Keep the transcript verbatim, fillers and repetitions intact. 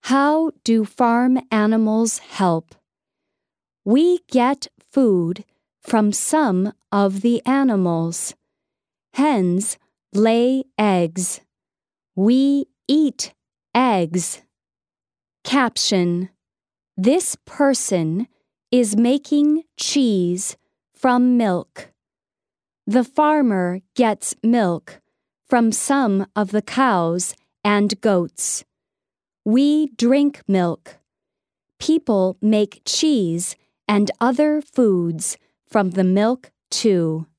How do farm animals help? We get food from some of the animals. Hens lay eggs. We eat eggs. Caption: This person is making cheese from milk. The farmer gets milk from some of the cows and goats. We drink milk. People make cheese and other foods from the milk too.